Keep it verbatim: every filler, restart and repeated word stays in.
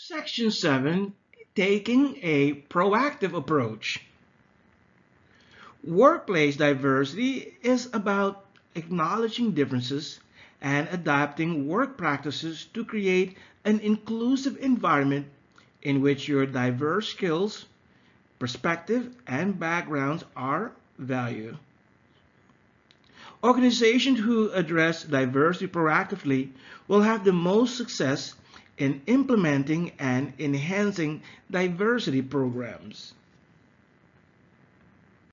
Section seven, taking a proactive approach. Workplace diversity is about acknowledging differences and adapting work practices to create an inclusive environment in which your diverse skills, perspective, and backgrounds are valued. Organizations who address diversity proactively will have the most success in implementing and enhancing diversity programs.